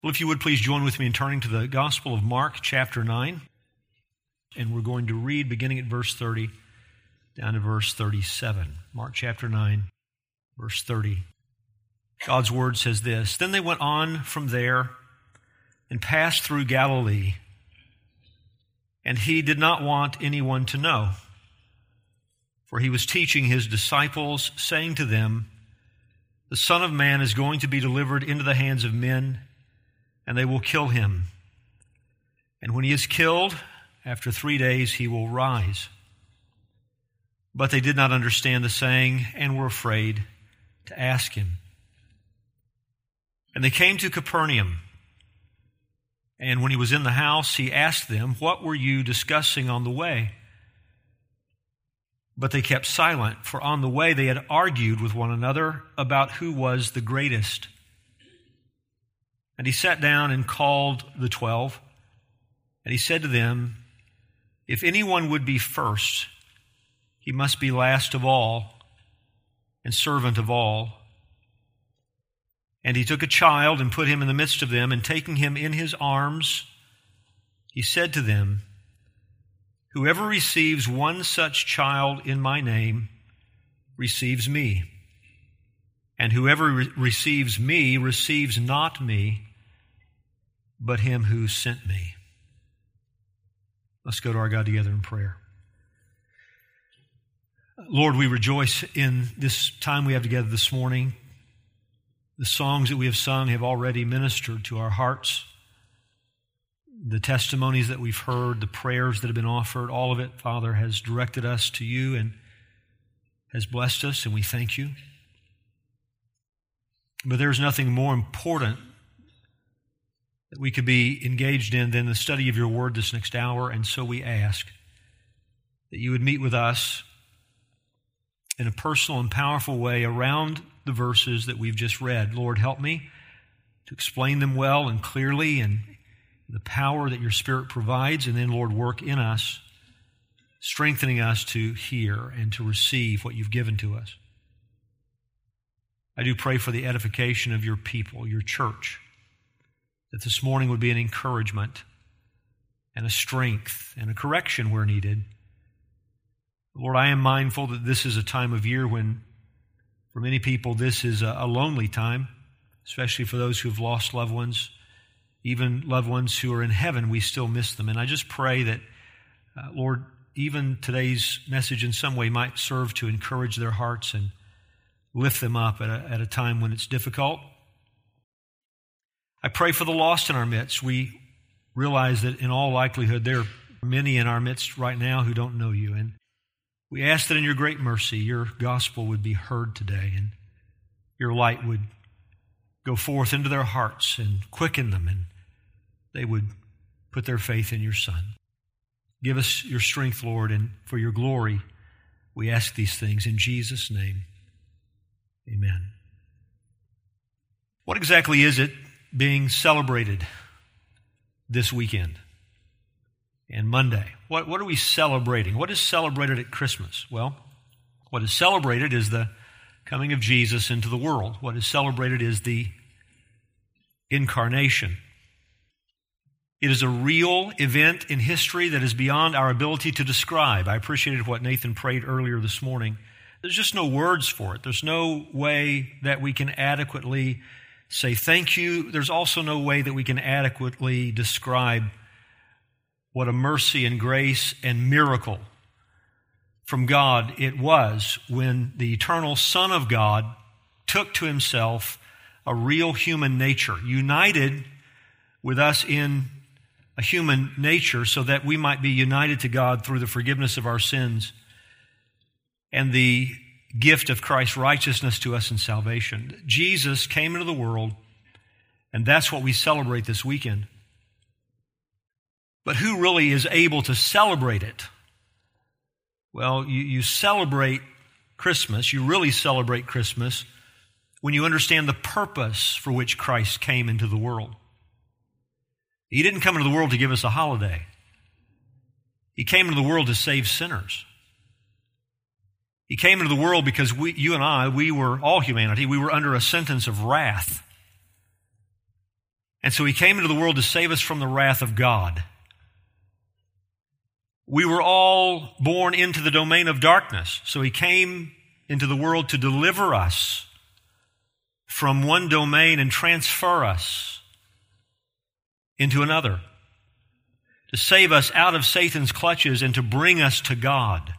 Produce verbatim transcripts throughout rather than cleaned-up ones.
Well, if you would please join with me in turning to the Gospel of Mark, chapter nine. And we're going to read beginning at verse thirty down to verse thirty-seven. Mark chapter nine, verse thirty. God's word says this: Then they went on from there and passed through Galilee, and he did not want anyone to know, for he was teaching his disciples, saying to them, The Son of Man is going to be delivered into the hands of men, and they will kill him. And when he is killed, after three days he will rise. But they did not understand the saying and were afraid to ask him. And they came to Capernaum. And when he was in the house, he asked them, What were you discussing on the way? But they kept silent, for on the way they had argued with one another about who was the greatest. And he sat down and called the twelve, and he said to them, If anyone would be first, he must be last of all and servant of all. And he took a child and put him in the midst of them, and taking him in his arms, he said to them, Whoever receives one such child in my name receives me. And whoever re- receives me receives not me, but him who sent me. Let's go to our God together in prayer. Lord, we rejoice in this time we have together this morning. The songs that we have sung have already ministered to our hearts. The testimonies that we've heard, the prayers that have been offered, all of it, Father, has directed us to you and has blessed us, and we thank you. But there's nothing more important that we could be engaged in than the study of your word this next hour, and so we ask that you would meet with us in a personal and powerful way around the verses that we've just read. Lord, help me to explain them well and clearly, and the power that your Spirit provides, and then, Lord, work in us, strengthening us to hear and to receive what you've given to us. I do pray for the edification of your people, your church, that this morning would be an encouragement and a strength and a correction where needed. Lord, I am mindful that this is a time of year when, for many people, this is a lonely time, especially for those who have lost loved ones. Even loved ones who are in heaven, we still miss them. And I just pray that, uh, Lord, even today's message in some way might serve to encourage their hearts and lift them up at a, at a time when it's difficult. I pray for the lost in our midst. We realize that in all likelihood there are many in our midst right now who don't know you. And we ask that in your great mercy, your gospel would be heard today and your light would go forth into their hearts and quicken them, and they would put their faith in your Son. Give us your strength, Lord, and for your glory, we ask these things in Jesus' name. Amen. What exactly is it being celebrated this weekend and Monday? What, what are we celebrating? What is celebrated at Christmas? Well, what is celebrated is the coming of Jesus into the world. What is celebrated is the incarnation. It is a real event in history that is beyond our ability to describe. I appreciated what Nathan prayed earlier this morning. There's just no words for it. There's no way that we can adequately say thank you. There's also no way that we can adequately describe what a mercy and grace and miracle from God it was when the eternal Son of God took to himself a real human nature, united with us in a human nature so that we might be united to God through the forgiveness of our sins and the gift of Christ's righteousness to us in salvation. Jesus came into the world, and that's what we celebrate this weekend. But who really is able to celebrate it? Well, you, you celebrate Christmas, you really celebrate Christmas when you understand the purpose for which Christ came into the world. He didn't come into the world to give us a holiday. He came into the world to save sinners. He came into the world because we, you and I, we were, all humanity, we were under a sentence of wrath. And so he came into the world to save us from the wrath of God. We were all born into the domain of darkness, so he came into the world to deliver us from one domain and transfer us into another, to save us out of Satan's clutches and to bring us to God.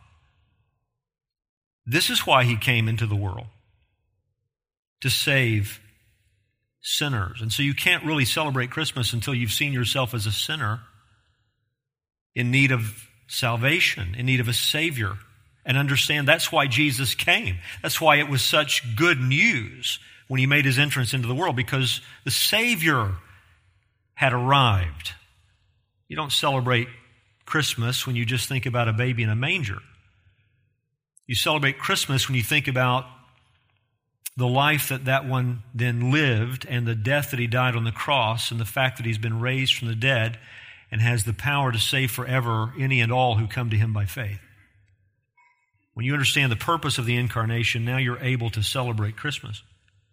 This is why he came into the world, to save sinners. And so you can't really celebrate Christmas until you've seen yourself as a sinner in need of salvation, in need of a Savior, and understand that's why Jesus came. That's why it was such good news when he made his entrance into the world, because the Savior had arrived. You don't celebrate Christmas when you just think about a baby in a manger. You celebrate Christmas when you think about the life that that one then lived and the death that he died on the cross and the fact that he's been raised from the dead and has the power to save forever any and all who come to him by faith. When you understand the purpose of the incarnation, now you're able to celebrate Christmas.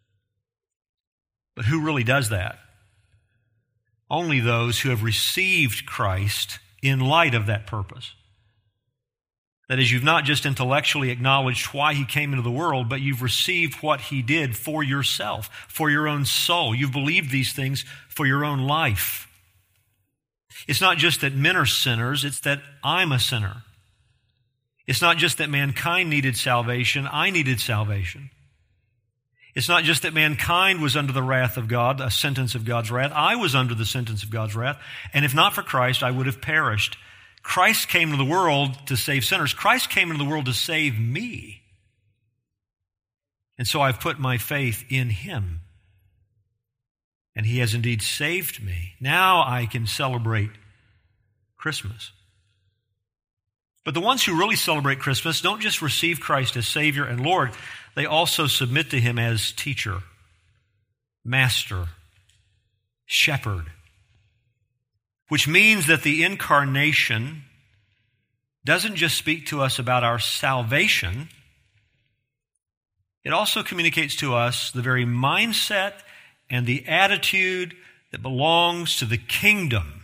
But who really does that? Only those who have received Christ in light of that purpose. That is, you've not just intellectually acknowledged why he came into the world, but you've received what he did for yourself, for your own soul. You've believed these things for your own life. It's not just that men are sinners, it's that I'm a sinner. It's not just that mankind needed salvation, I needed salvation. It's not just that mankind was under the wrath of God, a sentence of God's wrath. I was under the sentence of God's wrath, and if not for Christ, I would have perished. Christ came to the world to save sinners. Christ came into the world to save me. And so I've put my faith in him. And he has indeed saved me. Now I can celebrate Christmas. But the ones who really celebrate Christmas don't just receive Christ as Savior and Lord, they also submit to him as teacher, master, shepherd. Which means that the incarnation doesn't just speak to us about our salvation, it also communicates to us the very mindset and the attitude that belongs to the kingdom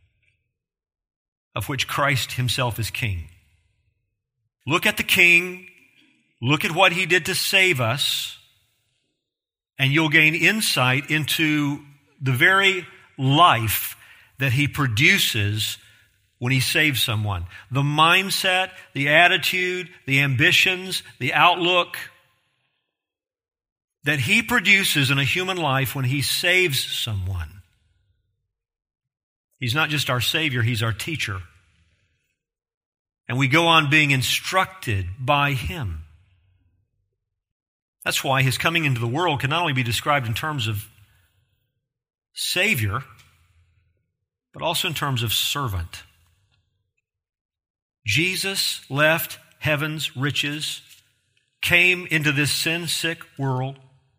of which Christ himself is king. Look at the king, look at what he did to save us, and you'll gain insight into the very life that he produces when he saves someone. The mindset, the attitude, the ambitions, the outlook that he produces in a human life when he saves someone. He's not just our Savior, he's our teacher. And we go on being instructed by him. That's why his coming into the world can not only be described in terms of Savior, but also in terms of servant. Jesus left heaven's riches, came into this sin-sick world,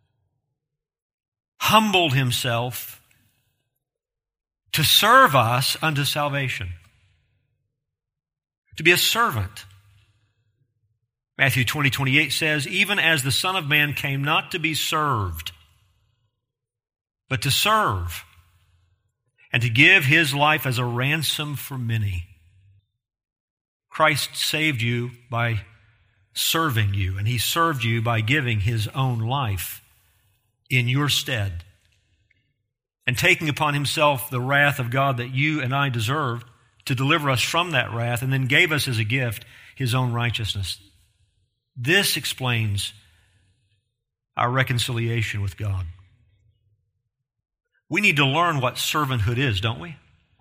humbled himself to serve us unto salvation, to be a servant. Matthew twenty, twenty-eight says, even as the Son of Man came not to be served, but to serve, and to give his life as a ransom for many. Christ saved you by serving you, and he served you by giving his own life in your stead, and taking upon himself the wrath of God that you and I deserved to deliver us from that wrath, and then gave us as a gift his own righteousness. This explains our reconciliation with God. We need to learn what servanthood is, don't we?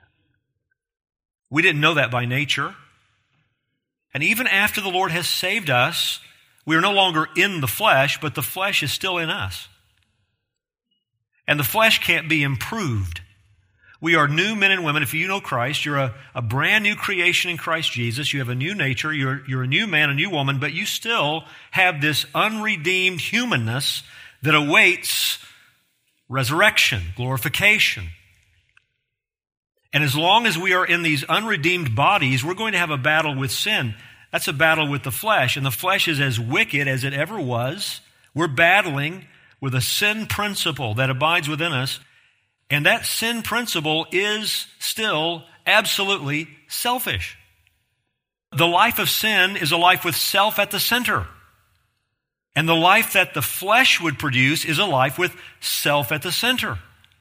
We didn't know that by nature. And even after the Lord has saved us, we are no longer in the flesh, but the flesh is still in us. And the flesh can't be improved. We are new men and women. If you know Christ, you're a, a brand new creation in Christ Jesus. You have a new nature. You're, you're a new man, a new woman, but you still have this unredeemed humanness that awaits resurrection, glorification. And as long as we are in these unredeemed bodies, we're going to have a battle with sin. That's a battle with the flesh, and the flesh is as wicked as it ever was. We're battling with a sin principle that abides within us, And that sin principle is still absolutely selfish. The life of sin is a life with self at the center. And the life that the flesh would produce is a life with self at the center.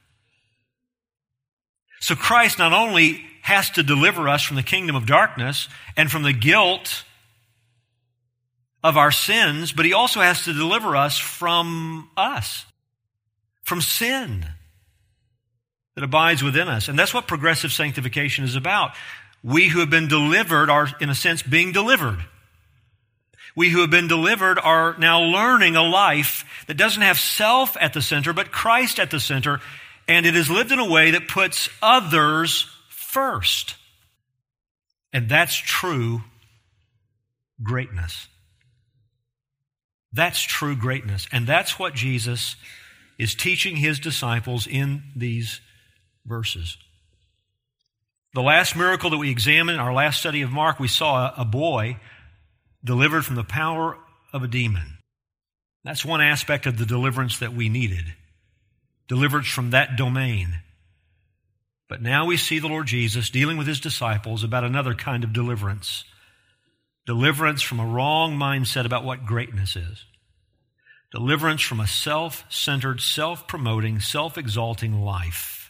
So Christ not only has to deliver us from the kingdom of darkness and from the guilt of our sins, but he also has to deliver us from us, from sin that abides within us. And that's what progressive sanctification is about. We who have been delivered are, in a sense, being delivered. We who have been delivered are now learning a life that doesn't have self at the center, but Christ at the center, and it is lived in a way that puts others first. And that's true greatness. That's true greatness. And that's what Jesus is teaching his disciples in these verses. The last miracle that we examined in our last study of Mark, we saw a boy delivered from the power of a demon. That's one aspect of the deliverance that we needed. Deliverance from that domain. But now we see the Lord Jesus dealing with his disciples about another kind of deliverance. Deliverance from a wrong mindset about what greatness is. Deliverance from a self-centered, self-promoting, self-exalting life.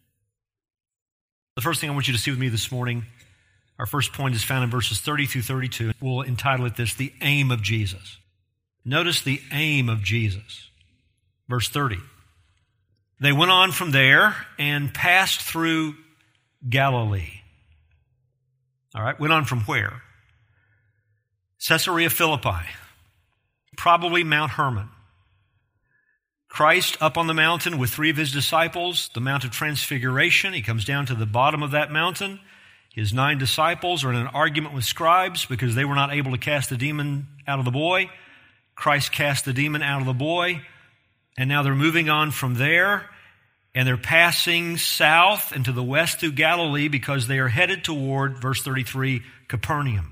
The first thing I want you to see with me this morning, our first point is found in verses thirty through thirty-two. We'll entitle it this, the aim of Jesus. Notice the aim of Jesus. Verse thirty. They went on from there and passed through Galilee. All right, went on from where? Caesarea Philippi, probably Mount Hermon. Christ up on the mountain with three of his disciples, the Mount of Transfiguration. He comes down to the bottom of that mountain. His nine disciples are in an argument with scribes because they were not able to cast the demon out of the boy. Christ cast the demon out of the boy, and now they're moving on from there, and they're passing south and to the west through Galilee because they are headed toward, verse thirty-three, Capernaum.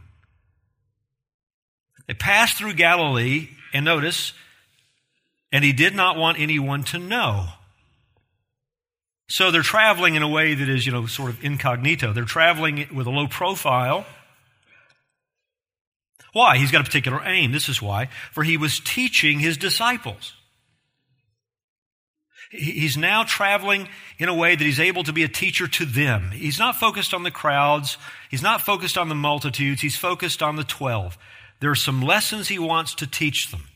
They passed through Galilee, and notice, and he did not want anyone to know. So they're traveling in a way that is, you know, sort of incognito. They're traveling with a low profile. Why? He's got a particular aim. This is why. For he was teaching his disciples. He's now traveling in a way that he's able to be a teacher to them. He's not focused on the crowds. He's not focused on the multitudes. He's focused on the twelve. There are some lessons he wants to teach them.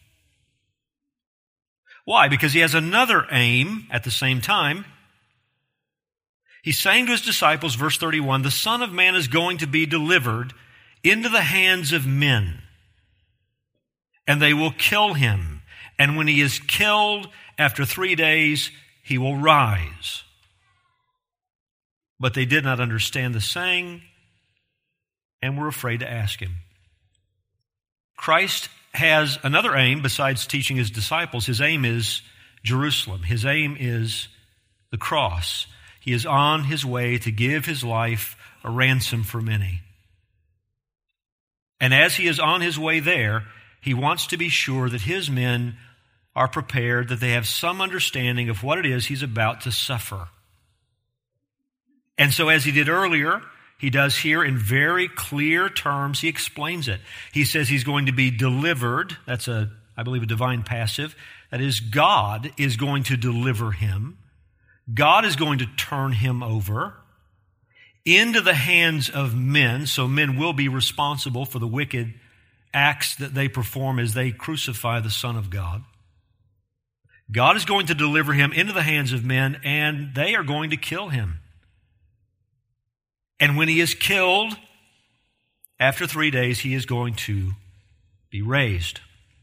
Why? Because he has another aim at the same time. He's saying to his disciples, verse thirty-one, the Son of Man is going to be delivered into the hands of men, and they will kill him. And when he is killed, after three days, he will rise. But they did not understand the saying and were afraid to ask him. Christ has another aim besides teaching his disciples. His aim is Jerusalem. His aim is the cross. He is on his way to give his life a ransom for many. And as he is on his way there, he wants to be sure that his men are prepared, that they have some understanding of what it is he's about to suffer. And so as he did earlier, he does here in very clear terms, he explains it. He says he's going to be delivered. That's a, I believe, a divine passive. That is, God is going to deliver him. God is going to turn him over into the hands of men, so men will be responsible for the wicked acts that they perform as they crucify the Son of God. God is going to deliver him into the hands of men, and they are going to kill him. And when he is killed, after three days, he is going to be raised.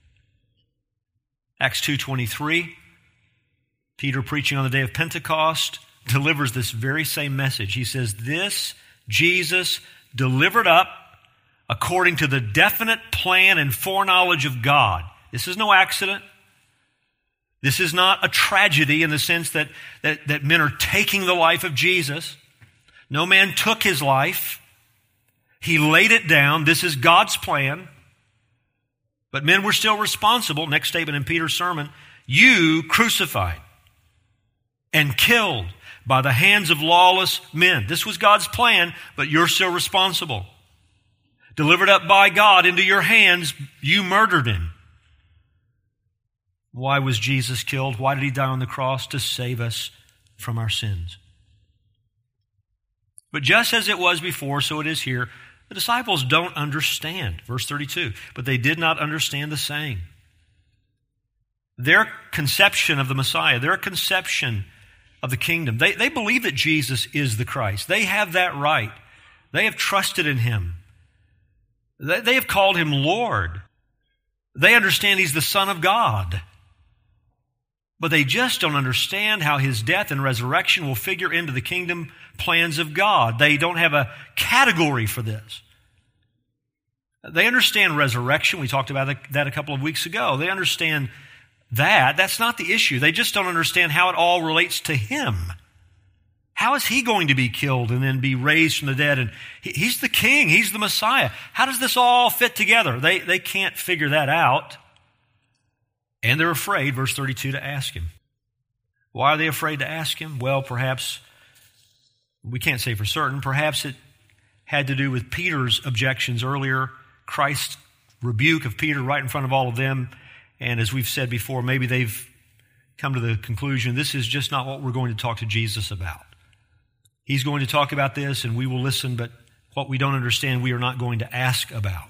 Acts two twenty-three, Peter, preaching on the day of Pentecost, delivers this very same message. He says, this Jesus delivered up according to the definite plan and foreknowledge of God. This is no accident. This is not a tragedy in the sense that, that, that men are taking the life of Jesus. No man took his life. He laid it down. This is God's plan. But men were still responsible. Next statement in Peter's sermon, you crucified and killed by the hands of lawless men. This was God's plan, but you're still responsible. Delivered up by God into your hands, you murdered him. Why was Jesus killed? Why did he die on the cross? To save us from our sins. But just as it was before, so it is here. The disciples don't understand. Verse thirty-two, but they did not understand the saying. Their conception of the Messiah, their conception of the kingdom, they, they believe that Jesus is the Christ. They have that right. They have trusted in him. They, they have called him Lord. They understand he's the Son of God. But they just don't understand how his death and resurrection will figure into the kingdom plans of God. They don't have a category for this. They understand resurrection. We talked about that a couple of weeks ago. They understand that. That's not the issue. They just don't understand how it all relates to him. How is he going to be killed and then be raised from the dead? And he's the king. He's the Messiah. How does this all fit together? They, they can't figure that out. And they're afraid, verse thirty-two, to ask him. Why are they afraid to ask him? Well, perhaps, we can't say for certain, perhaps it had to do with Peter's objections earlier, Christ's rebuke of Peter right in front of all of them. And as we've said before, maybe they've come to the conclusion, this is just not what we're going to talk to Jesus about. He's going to talk about this and we will listen, but what we don't understand, we are not going to ask about.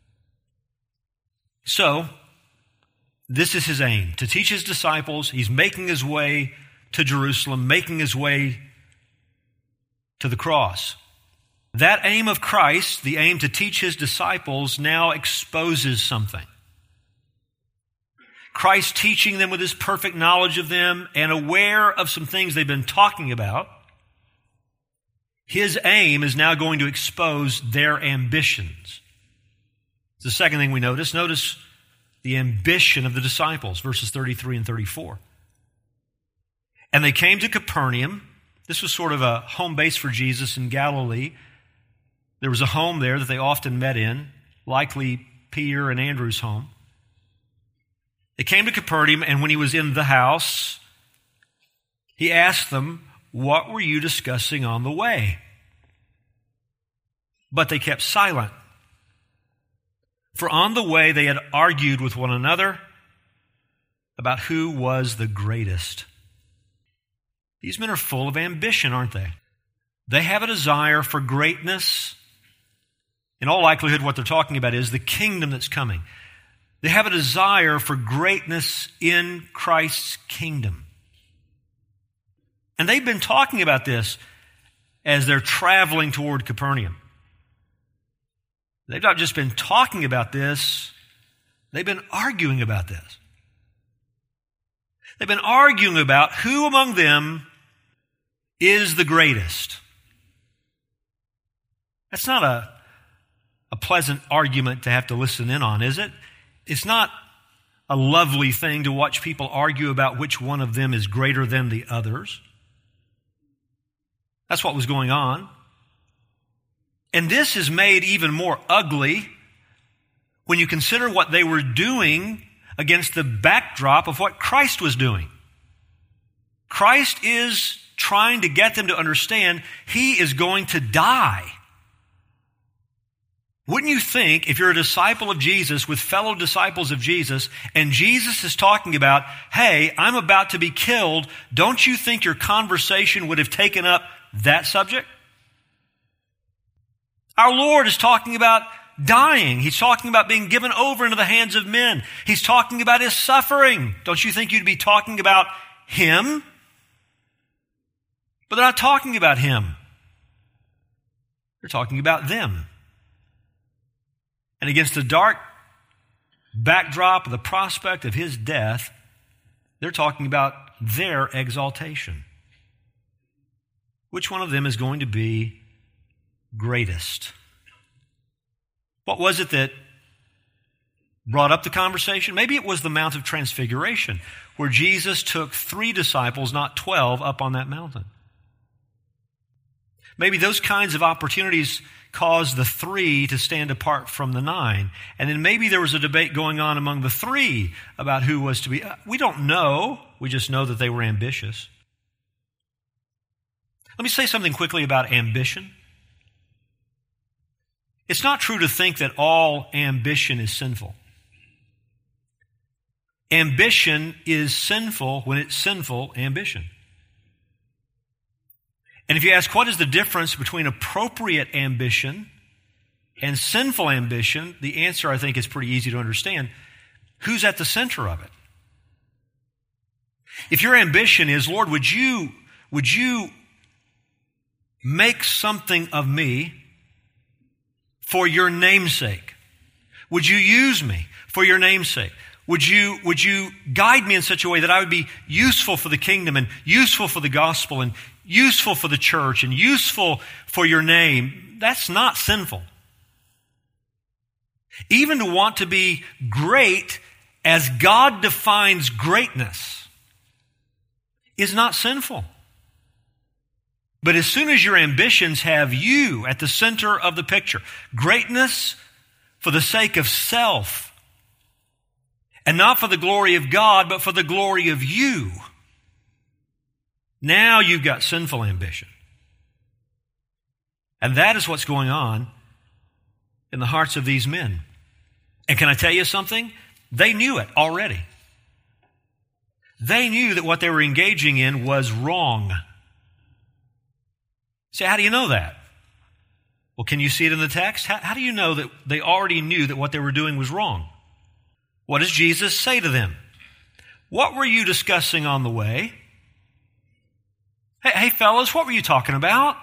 So, this is his aim, to teach his disciples. He's making his way to Jerusalem, making his way to the cross. That aim of Christ, the aim to teach his disciples, now exposes something. Christ teaching them with his perfect knowledge of them and aware of some things they've been talking about, his aim is now going to expose their ambitions. It's the second thing we notice. Notice the ambition of the disciples, verses thirty-three and thirty-four. And they came to Capernaum. This was sort of a home base for Jesus in Galilee. There was a home there that they often met in, likely Peter and Andrew's home. They came to Capernaum, and when he was in the house, he asked them, "What were you discussing on the way?" But they kept silent. For on the way they had argued with one another about who was the greatest. These men are full of ambition, aren't they? They have a desire for greatness. In all likelihood, what they're talking about is the kingdom that's coming. They have a desire for greatness in Christ's kingdom. And they've been talking about this as they're traveling toward Capernaum. They've not just been talking about this, they've been arguing about this. They've been arguing about who among them is the greatest. That's not a, a pleasant argument to have to listen in on, is it? It's not a lovely thing to watch people argue about which one of them is greater than the others. That's what was going on. And this is made even more ugly when you consider what they were doing against the backdrop of what Christ was doing. Christ is trying to get them to understand he is going to die. Wouldn't you think, if you're a disciple of Jesus with fellow disciples of Jesus, and Jesus is talking about, hey, I'm about to be killed, don't you think your conversation would have taken up that subject? Our Lord is talking about dying. He's talking about being given over into the hands of men. He's talking about his suffering. Don't you think you'd be talking about him? But they're not talking about him. They're talking about them. And against the dark backdrop of the prospect of his death, they're talking about their exaltation. Which one of them is going to be greatest? What was it that brought up the conversation? Maybe it was the Mount of Transfiguration, where Jesus took three disciples, not twelve, up on that mountain. Maybe those kinds of opportunities caused the three to stand apart from the nine. And then maybe there was a debate going on among the three about who was to be. We don't know. We just know that they were ambitious. Let me say something quickly about ambition. It's not true to think that all ambition is sinful. Ambition is sinful when it's sinful ambition. And if you ask what is the difference between appropriate ambition and sinful ambition, the answer I think is pretty easy to understand. Who's at the center of it? If your ambition is, Lord, would you, would you make something of me for your name's sake? Would you use me for your name's sake? Would you, would you guide me in such a way that I would be useful for the kingdom and useful for the gospel and useful for the church and useful for your name? That's not sinful. Even to want to be great as God defines greatness is not sinful. But as soon as your ambitions have you at the center of the picture, greatness for the sake of self, and not for the glory of God, but for the glory of you, now you've got sinful ambition. And that is what's going on in the hearts of these men. And can I tell you something? They knew it already. They knew that what they were engaging in was wrong. So how do you know that? Well, can you see it in the text? How, how do you know that they already knew that what they were doing was wrong? What does Jesus say to them? What were you discussing on the way? Hey, hey fellas, what were you talking about?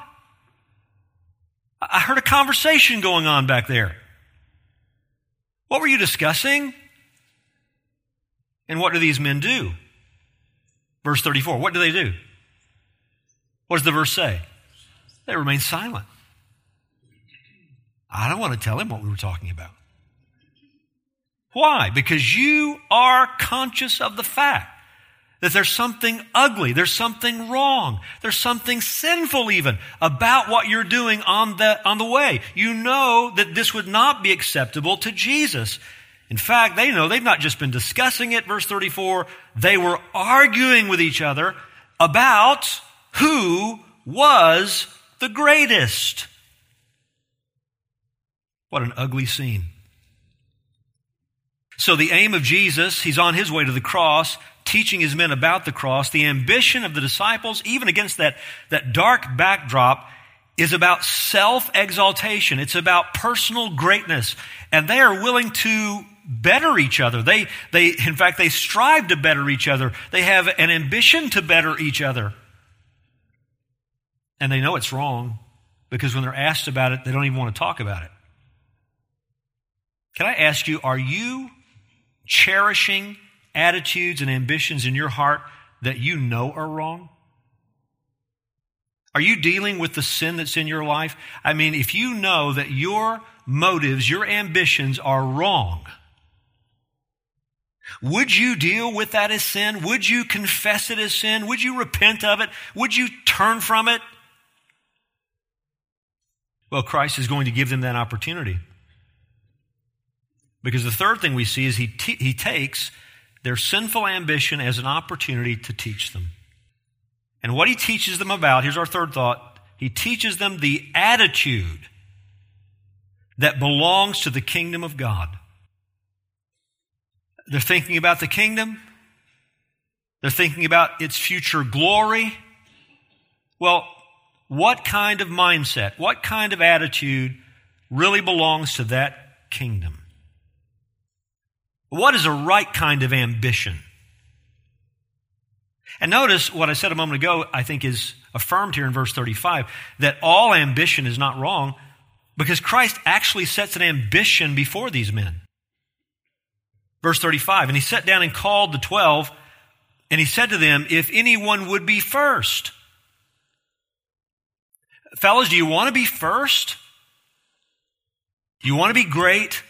I heard a conversation going on back there. What were you discussing? And what do these men do? Verse thirty-four, what do they do? What does the verse say? They remain silent. I don't want to tell him what we were talking about. Why? Because you are conscious of the fact that there's something ugly, there's something wrong, there's something sinful even about what you're doing on the, on the way. You know that this would not be acceptable to Jesus. In fact, they know they've not just been discussing it, verse thirty-four, they were arguing with each other about who was the greatest. What an ugly scene. So the aim of Jesus, he's on his way to the cross, teaching his men about the cross. The ambition of the disciples, even against that, that dark backdrop, is about self-exaltation. It's about personal greatness. And they are willing to better each other. They, they, in fact, they strive to better each other. They have an ambition to better each other. And they know it's wrong because when they're asked about it, they don't even want to talk about it. Can I ask you, are you cherishing attitudes and ambitions in your heart that you know are wrong? Are you dealing with the sin that's in your life? I mean, if you know that your motives, your ambitions are wrong, would you deal with that as sin? Would you confess it as sin? Would you repent of it? Would you turn from it? Well, Christ is going to give them that opportunity. Because the third thing we see is he, te- he takes their sinful ambition as an opportunity to teach them. And what he teaches them about, here's our third thought, he teaches them the attitude that belongs to the kingdom of God. They're thinking about the kingdom. They're thinking about its future glory. Well, what kind of mindset, what kind of attitude really belongs to that kingdom? What is a right kind of ambition? And notice what I said a moment ago, I think is affirmed here in verse thirty-five, that all ambition is not wrong because Christ actually sets an ambition before these men. Verse thirty-five, and he sat down and called the twelve, and he said to them, if anyone would be first. Fellas, do you want to be first? Do you want to be great?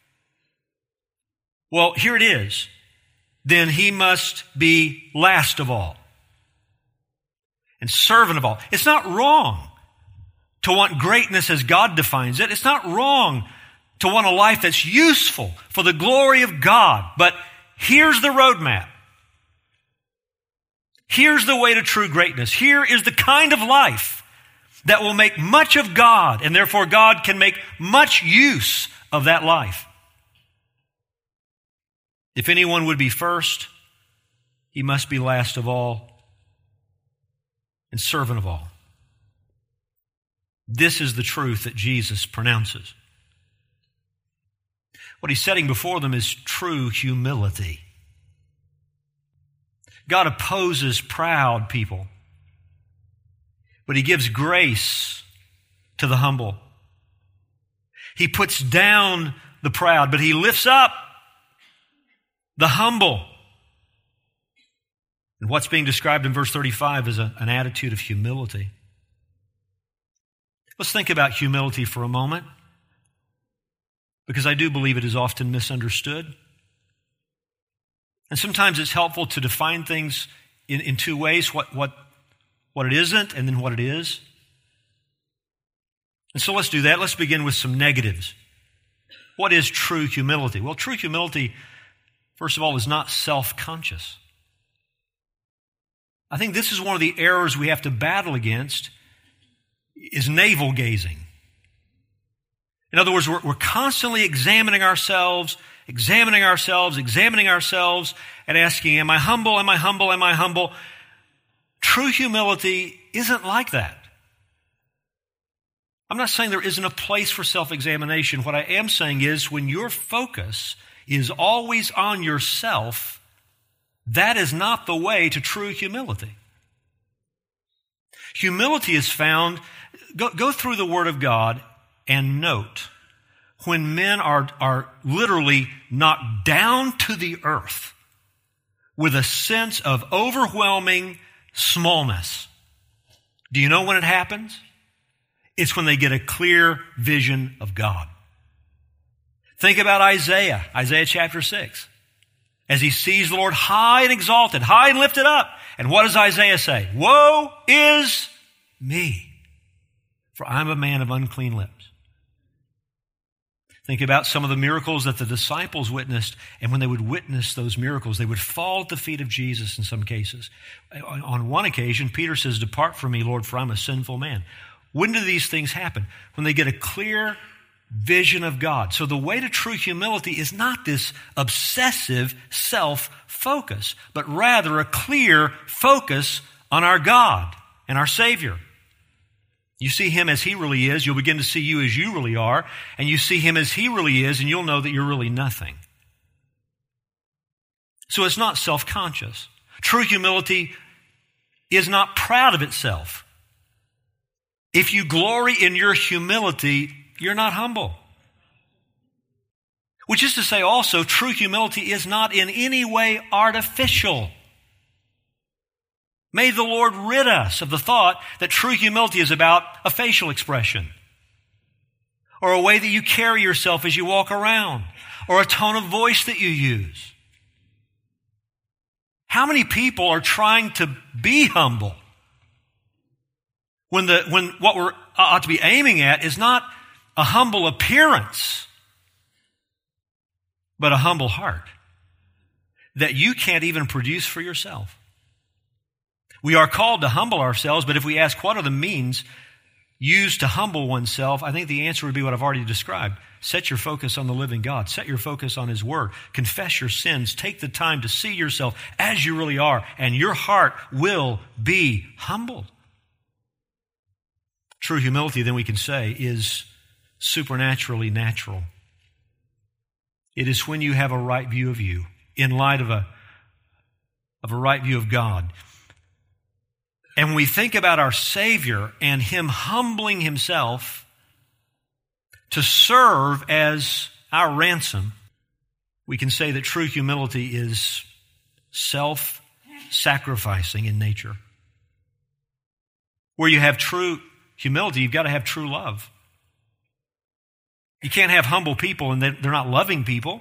Well, here it is. Then he must be last of all and servant of all. It's not wrong to want greatness as God defines it. It's not wrong to want a life that's useful for the glory of God. But here's the roadmap. Here's the way to true greatness. Here is the kind of life that will make much of God, and therefore God can make much use of that life. If anyone would be first, he must be last of all and servant of all. This is the truth that Jesus pronounces. What he's setting before them is true humility. God opposes proud people, but he gives grace to the humble. He puts down the proud, but he lifts up the humble. And what's being described in verse thirty-five is a, an attitude of humility. Let's think about humility for a moment, because I do believe it is often misunderstood. And sometimes it's helpful to define things in, in two ways, what, what, what it isn't and then what it is. And so let's do that. Let's begin with some negatives. What is true humility? Well, true humility, first of all, is not self-conscious. I think this is one of the errors we have to battle against, is navel-gazing. In other words, we're, we're constantly examining ourselves, examining ourselves, examining ourselves, and asking, am I humble, am I humble, am I humble? True humility isn't like that. I'm not saying there isn't a place for self-examination. What I am saying is when your focus is always on yourself, that is not the way to true humility. Humility is found, go, go through the Word of God and note when men are, are literally knocked down to the earth with a sense of overwhelming smallness. Do you know when it happens? It's when they get a clear vision of God. Think about Isaiah, Isaiah chapter six. As he sees the Lord high and exalted, high and lifted up. And what does Isaiah say? Woe is me, for I'm a man of unclean lips. Think about some of the miracles that the disciples witnessed, and when they would witness those miracles, they would fall at the feet of Jesus in some cases. On one occasion, Peter says, depart from me, Lord, for I'm a sinful man. When do these things happen? When they get a clear vision of God. So the way to true humility is not this obsessive self-focus, but rather a clear focus on our God and our Savior. You see Him as He really is, you'll begin to see you as you really are, and you see Him as He really is, and you'll know that you're really nothing. So it's not self-conscious. True humility is not proud of itself. If you glory in your humility, you're not humble. Which is to say also, true humility is not in any way artificial. May the Lord rid us of the thought that true humility is about a facial expression, or a way that you carry yourself as you walk around, or a tone of voice that you use. How many people are trying to be humble when the when what we're ought to be aiming at is not a humble appearance, but a humble heart that you can't even produce for yourself? We are called to humble ourselves, but if we ask what are the means used to humble oneself, I think the answer would be what I've already described. Set your focus on the living God. Set your focus on His Word. Confess your sins. Take the time to see yourself as you really are, and your heart will be humbled. True humility, then we can say, is supernaturally natural. It is when you have a right view of you, in light of a, of a right view of God. And when we think about our Savior and Him humbling Himself to serve as our ransom, we can say that true humility is self-sacrificing in nature. Where you have true humility, you've got to have true love. You can't have humble people and they're not loving people.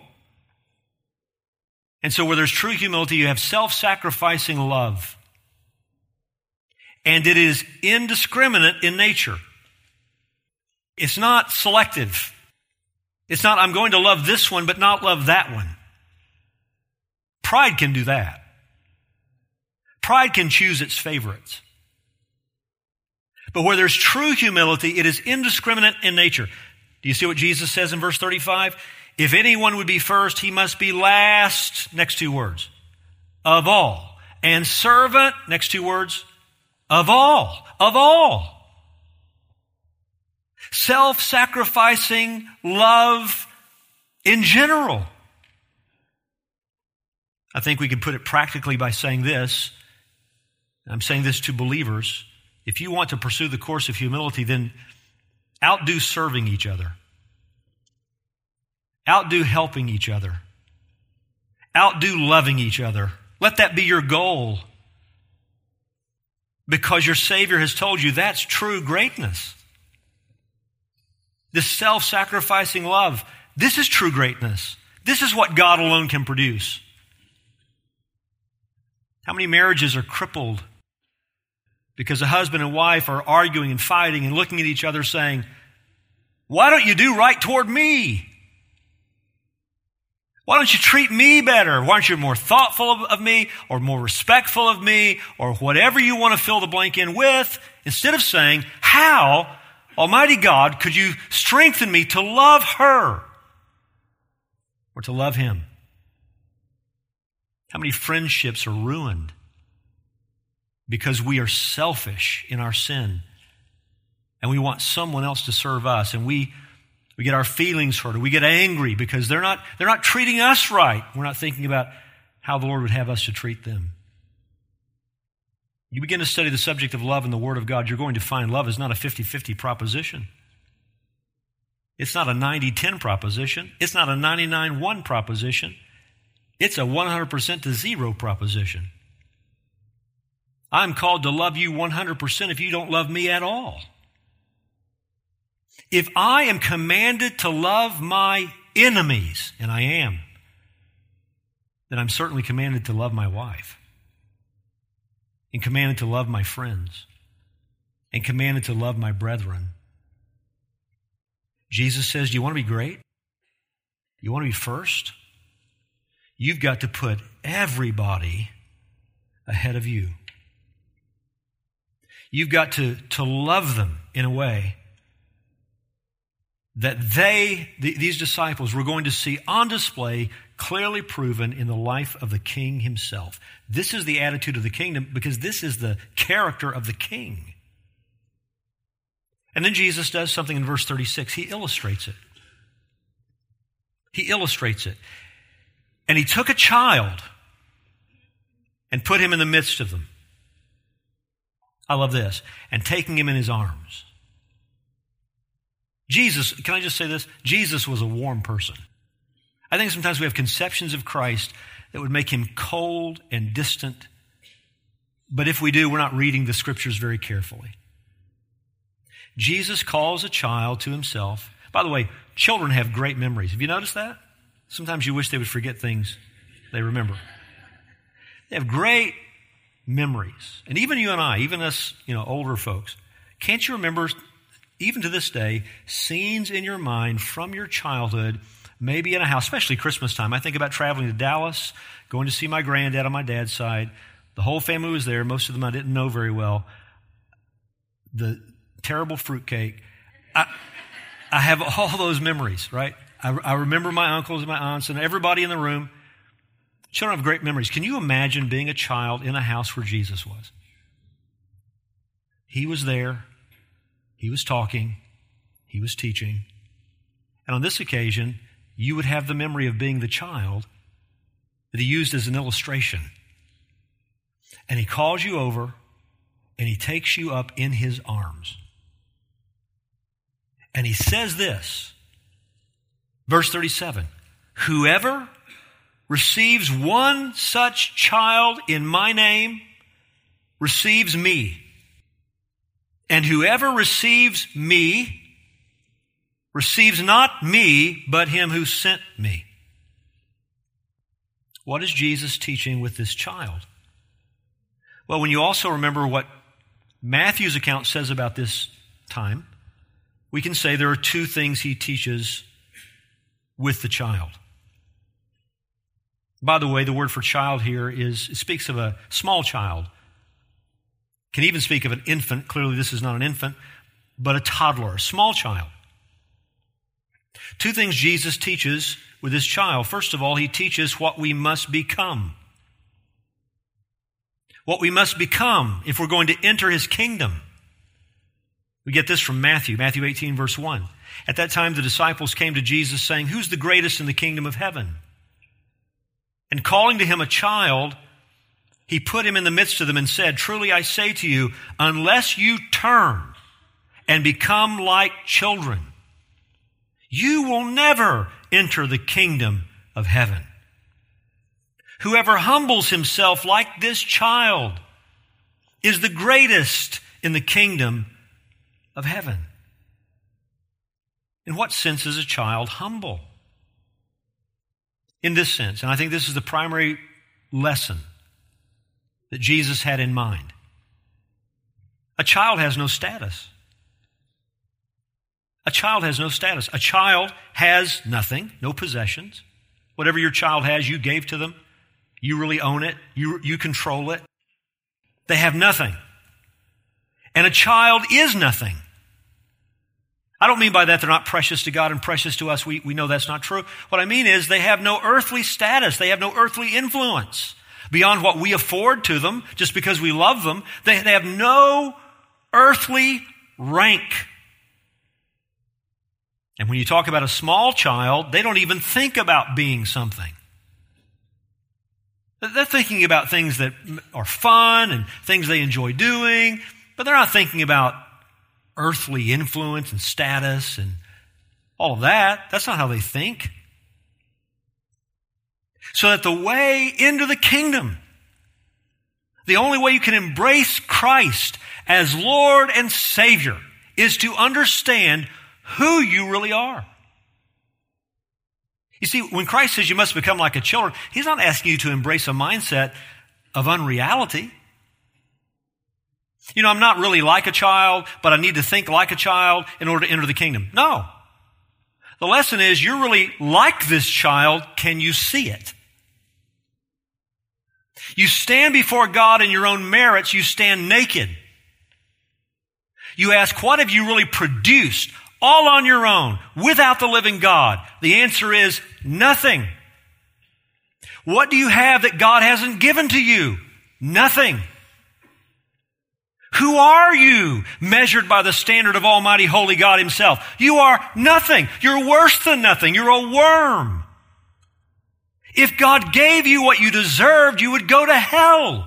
And so where there's true humility, you have self-sacrificing love. And it is indiscriminate in nature. It's not selective. It's not, I'm going to love this one, but not love that one. Pride can do that. Pride can choose its favorites. But where there's true humility, it is indiscriminate in nature. Do you see what Jesus says in verse thirty-five? If anyone would be first, he must be last, next two words, of all. And servant, next two words, of all, of all. Self-sacrificing love in general. I think we can put it practically by saying this. I'm saying this to believers. If you want to pursue the course of humility, then outdo serving each other. Outdo helping each other. Outdo loving each other. Let that be your goal. Because your Savior has told you that's true greatness. This self-sacrificing love, this is true greatness. This is what God alone can produce. How many marriages are crippled because a husband and wife are arguing and fighting and looking at each other saying, why don't you do right toward me? Why don't you treat me better? Why aren't you more thoughtful of, of me or more respectful of me or whatever you want to fill the blank in with? Instead of saying, how, Almighty God, could you strengthen me to love her or to love him? How many friendships are ruined because we are selfish in our sin and we want someone else to serve us, and we we get our feelings hurt, or we get angry because they're not they're not treating us right. We're not thinking about how the Lord would have us to treat them. You begin to study the subject of love in the Word of God, you're going to find love is not a fifty-fifty proposition. It's not a ninety ten proposition. It's not a ninety-nine one proposition. It's a one hundred percent to zero proposition. I'm called to love you one hundred percent if you don't love me at all. If I am commanded to love my enemies, and I am, then I'm certainly commanded to love my wife, and commanded to love my friends, and commanded to love my brethren. Jesus says, do you want to be great? You want to be first? You've got to put everybody ahead of you. You've got to, to love them in a way that they, th- these disciples, were going to see on display, clearly proven in the life of the King himself. This is the attitude of the kingdom because this is the character of the King. And then Jesus does something in verse thirty-six. He illustrates it. He illustrates it. And he took a child and put him in the midst of them. I love this. And taking him in his arms. Jesus, can I just say this? Jesus was a warm person. I think sometimes we have conceptions of Christ that would make him cold and distant. But if we do, we're not reading the scriptures very carefully. Jesus calls a child to himself. By the way, children have great memories. Have you noticed that? Sometimes you wish they would forget things they remember. They have great memories. And even you and I, even us, you know, older folks, can't you remember, even to this day, scenes in your mind from your childhood, maybe in a house, especially Christmas time. I think about traveling to Dallas, going to see my granddad on my dad's side. The whole family was there. Most of them I didn't know very well. The terrible fruitcake. I, I have all those memories, right? I, I remember my uncles and my aunts and everybody in the room. Children have great memories. Can you imagine being a child in a house where Jesus was? He was there. He was talking. He was teaching. And on this occasion, you would have the memory of being the child that he used as an illustration. And he calls you over and he takes you up in his arms. And he says this, verse thirty-seven, whoever receives one such child in my name receives me. And whoever receives me receives not me, but him who sent me. What is Jesus teaching with this child? Well, when you also remember what Matthew's account says about this time, we can say there are two things he teaches with the child. By the way, the word for child here is, it speaks of a small child, Can even speak of an infant. Clearly this is not an infant, but a toddler, a small child. Two things Jesus teaches with this child. First of all, he teaches what we must become. What we must become if we're going to enter his kingdom. We get this from Matthew, Matthew eighteen, verse one. At that time, the disciples came to Jesus saying, "Who's the greatest in the kingdom of heaven?" And calling to him a child, he put him in the midst of them and said, "Truly I say to you, unless you turn and become like children, you will never enter the kingdom of heaven. Whoever humbles himself like this child is the greatest in the kingdom of heaven." In what sense is a child humble? In this sense, and I think this is the primary lesson that Jesus had in mind. A child has no status. A child has no status. A child has nothing, no possessions. Whatever your child has, you gave to them. You really own it. You, you control it. They have nothing. And a child is nothing. I don't mean by that they're not precious to God and precious to us. We, we know that's not true. What I mean is they have no earthly status. They have no earthly influence beyond what we afford to them just because we love them. They, they have no earthly rank. And when you talk about a small child, they don't even think about being something. They're thinking about things that are fun and things they enjoy doing, but they're not thinking about earthly influence and status and all of that. That's not how they think. So that the way into the kingdom, the only way you can embrace Christ as Lord and Savior is to understand who you really are. You see, when Christ says you must become like a child, he's not asking you to embrace a mindset of unreality. You know, I'm not really like a child, but I need to think like a child in order to enter the kingdom. No. The lesson is you're really like this child. Can you see it? You stand before God in your own merits. You stand naked. You ask, what have you really produced all on your own without the living God? The answer is nothing. What do you have that God hasn't given to you? Nothing. Who are you measured by the standard of Almighty Holy God Himself? You are nothing. You're worse than nothing. You're a worm. If God gave you what you deserved, you would go to hell.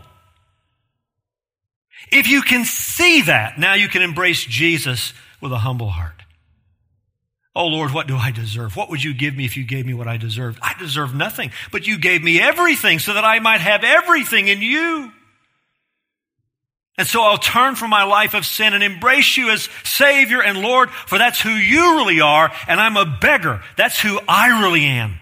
If you can see that, now you can embrace Jesus with a humble heart. Oh Lord, what do I deserve? What would you give me if you gave me what I deserved? I deserve nothing, but you gave me everything so that I might have everything in you. And so I'll turn from my life of sin and embrace you as Savior and Lord, for that's who you really are, and I'm a beggar. That's who I really am.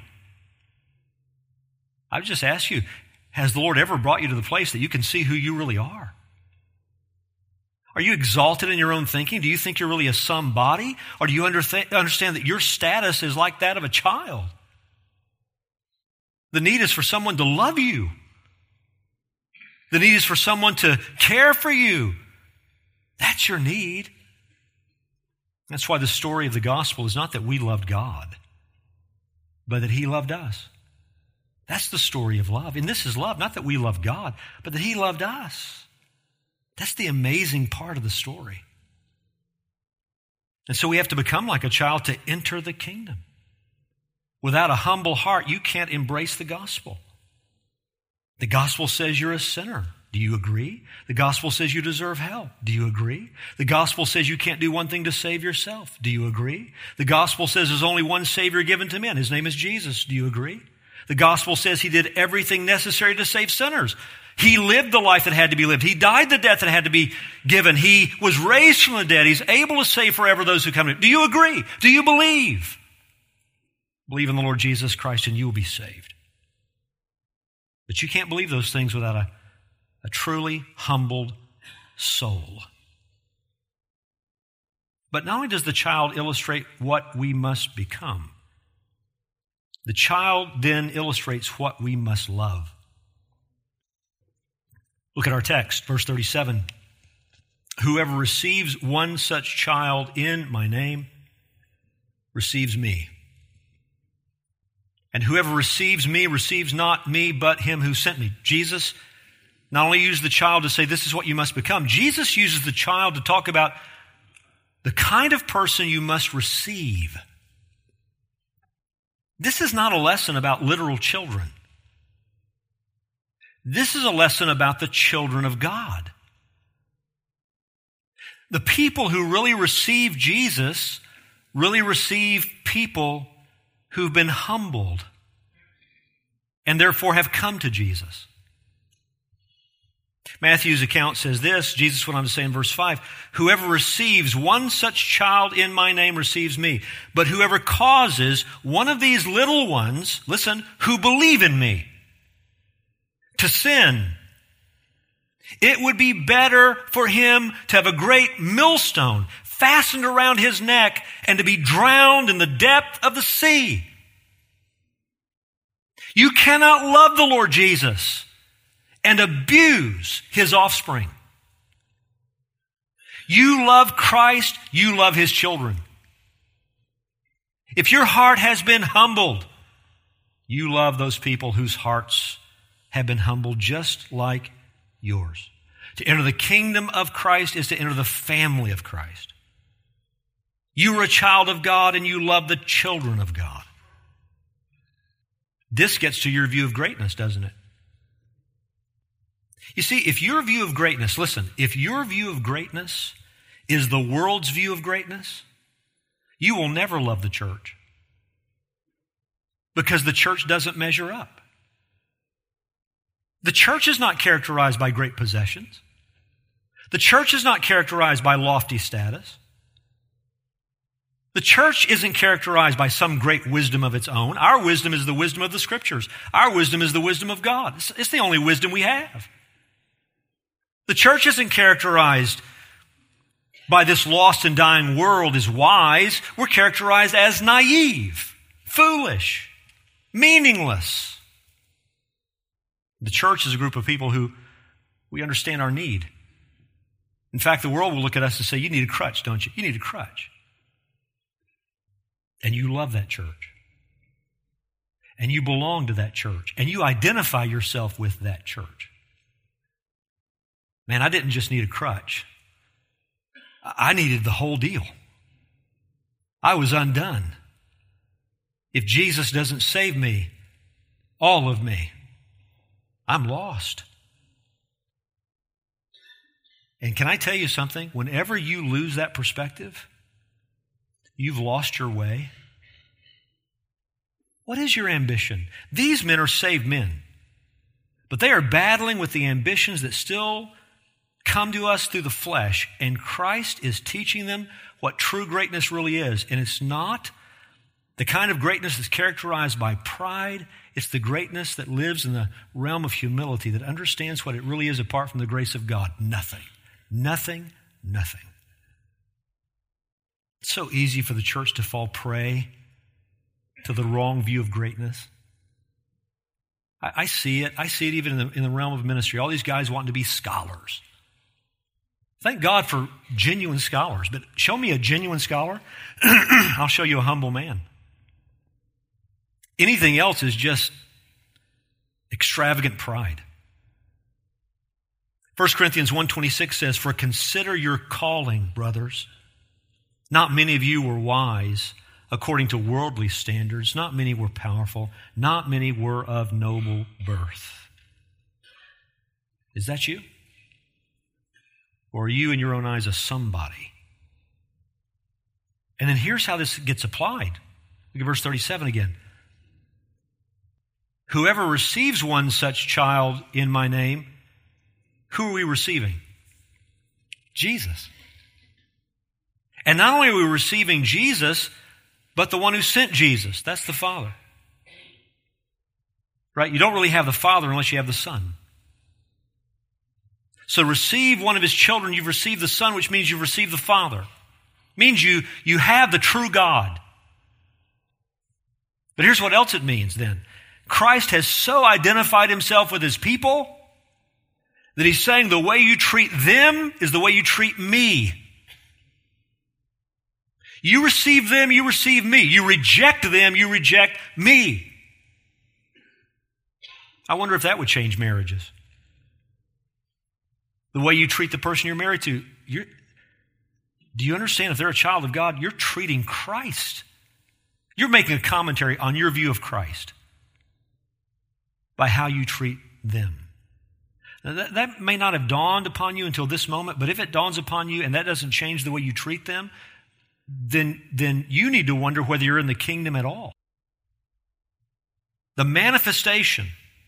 I would just ask you, has the Lord ever brought you to the place that you can see who you really are? Are you exalted in your own thinking? Do you think you're really a somebody? Or do you understand that your status is like that of a child? The need is for someone to love you. The need is for someone to care for you. That's your need. That's why the story of the gospel is not that we loved God, but that He loved us. That's the story of love. And this is love, not that we love God, but that He loved us. That's the amazing part of the story. And so we have to become like a child to enter the kingdom. Without a humble heart, you can't embrace the gospel. The gospel says you're a sinner. Do you agree? The gospel says you deserve hell. Do you agree? The gospel says you can't do one thing to save yourself. Do you agree? The gospel says there's only one Savior given to men. His name is Jesus. Do you agree? The gospel says He did everything necessary to save sinners. He lived the life that had to be lived. He died the death that had to be given. He was raised from the dead. He's able to save forever those who come to Him. Do you agree? Do you believe? Believe in the Lord Jesus Christ and you will be saved. But you can't believe those things without a, a truly humbled soul. But not only does the child illustrate what we must become, the child then illustrates what we must love. Look at our text, verse thirty-seven. Whoever receives one such child in my name receives me. And whoever receives me receives not me, but him who sent me. Jesus not only used the child to say, this is what you must become. Jesus uses the child to talk about the kind of person you must receive. This is not a lesson about literal children. This is a lesson about the children of God. The people who really receive Jesus really receive people who've been humbled and therefore have come to Jesus. Matthew's account says this. Jesus went on to say in verse five, whoever receives one such child in my name receives me. But whoever causes one of these little ones, listen, who believe in me, to sin, it would be better for him to have a great millstone fastened around his neck and to be drowned in the depth of the sea. You cannot love the Lord Jesus and abuse his offspring. You love Christ, you love his children. If your heart has been humbled, you love those people whose hearts have been humbled just like yours. To enter the kingdom of Christ is to enter the family of Christ. You are a child of God and you love the children of God. This gets to your view of greatness, doesn't it? You see, if your view of greatness, listen, if your view of greatness is the world's view of greatness, you will never love the church because the church doesn't measure up. The church is not characterized by great possessions. The church is not characterized by lofty status. The church isn't characterized by some great wisdom of its own. Our wisdom is the wisdom of the Scriptures. Our wisdom is the wisdom of God. It's, it's the only wisdom we have. The church isn't characterized by this lost and dying world as wise. We're characterized as naive, foolish, meaningless. The church is a group of people who we understand our need. In fact, the world will look at us and say, you need a crutch, don't you? You need a crutch. And you love that church. And you belong to that church. And you identify yourself with that church. Man, I didn't just need a crutch. I needed the whole deal. I was undone. If Jesus doesn't save me, all of me, I'm lost. And can I tell you something? Whenever you lose that perspective, you've lost your way. What is your ambition? These men are saved men, but they are battling with the ambitions that still come to us through the flesh, and Christ is teaching them what true greatness really is. And it's not the kind of greatness that's characterized by pride. It's the greatness that lives in the realm of humility, that understands what it really is apart from the grace of God. Nothing. Nothing. Nothing. It's so easy for the church to fall prey to the wrong view of greatness. I, I see it. I see it even in the, in the realm of ministry. All these guys wanting to be scholars. Thank God for genuine scholars, but show me a genuine scholar, I'll show you a humble man. Anything else is just extravagant pride. First Corinthians one twenty-six says, for consider your calling, brothers. Not many of you were wise according to worldly standards. Not many were powerful. Not many were of noble birth. Is that you? Or are you in your own eyes a somebody? And then here's how this gets applied. Look at verse thirty-seven again. Whoever receives one such child in my name, who are we receiving? Jesus. And not only are we receiving Jesus, but the one who sent Jesus. That's the Father. Right? You don't really have the Father unless you have the Son. So receive one of his children, you've received the Son, which means you've received the Father. It means you, you have the true God. But here's what else it means then. Christ has so identified himself with his people That he's saying the way you treat them is the way you treat me. You receive them, you receive me. You reject them, you reject me. I wonder if that would change marriages. The way you treat the person you're married to. You're, do you understand if they're a child of God, you're treating Christ. You're making a commentary on your view of Christ by how you treat them. Now that, that may not have dawned upon you until this moment, but if it dawns upon you and that doesn't change the way you treat them, then, then you need to wonder whether you're in the kingdom at all. The manifestation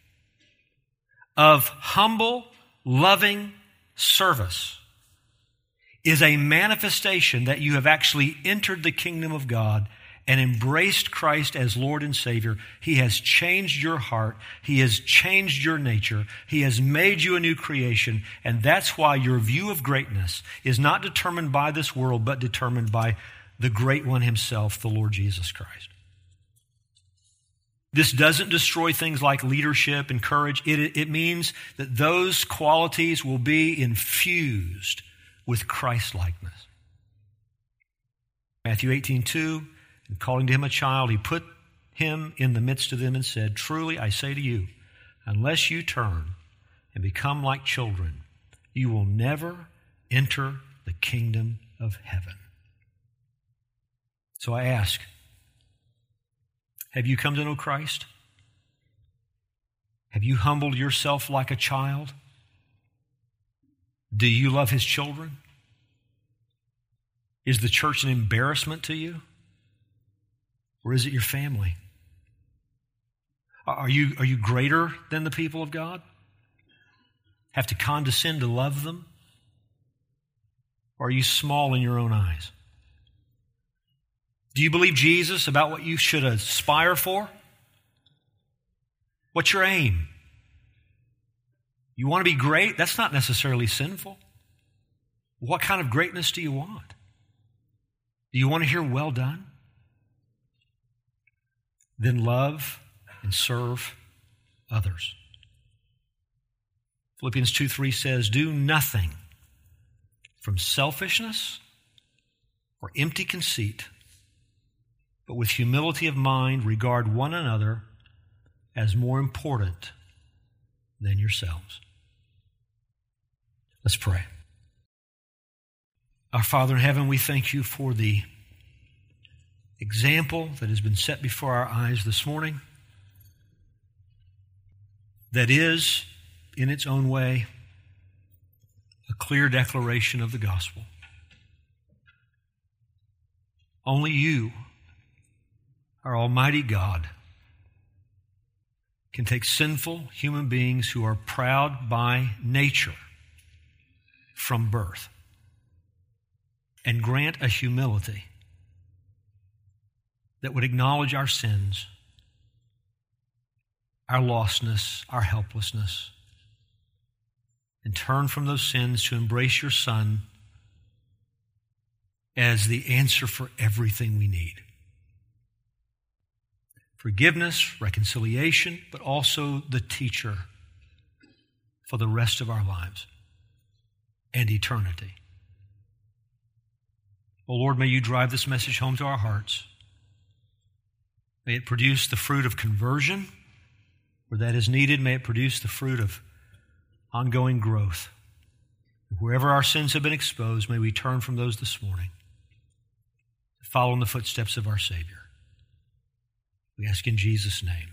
of humble, loving service is a manifestation that you have actually entered the kingdom of God and embraced Christ as Lord and Savior. He has changed your heart. He has changed your nature. He has made you a new creation. And that's why your view of greatness is not determined by this world, but determined by the great one himself, the Lord Jesus Christ. This doesn't destroy things like leadership and courage. It, it means that those qualities will be infused with Christ-likeness. Matthew eighteen two, and calling to him a child, he put him in the midst of them and said, "Truly I say to you, unless you turn and become like children, you will never enter the kingdom of heaven." So I ask, have you come to know Christ? Have you humbled yourself like a child? Do you love his children? Is the church an embarrassment to you? Or is it your family? Are you, are you greater than the people of God? Have to condescend to love them? Or are you small in your own eyes? Do you believe Jesus about what you should aspire for? What's your aim? You want to be great? That's not necessarily sinful. What kind of greatness do you want? Do you want to hear well done? Then love and serve others. Philippians two three says, "Do nothing from selfishness or empty conceit, but with humility of mind regard one another as more important than yourselves." Let's pray. Our Father in heaven, we thank you for the example that has been set before our eyes this morning that is, in its own way, a clear declaration of the gospel. Only you, our Almighty God, can take sinful human beings who are proud by nature from birth and grant a humility that would acknowledge our sins, our lostness, our helplessness, and turn from those sins to embrace your Son as the answer for everything we need. Forgiveness, reconciliation, but also the teacher for the rest of our lives and eternity. Oh Lord, may you drive this message home to our hearts. May it produce the fruit of conversion. Where that is needed, may it produce the fruit of ongoing growth. Wherever our sins have been exposed, may we turn from those this morning, follow in the footsteps of our Savior. We ask in Jesus' name.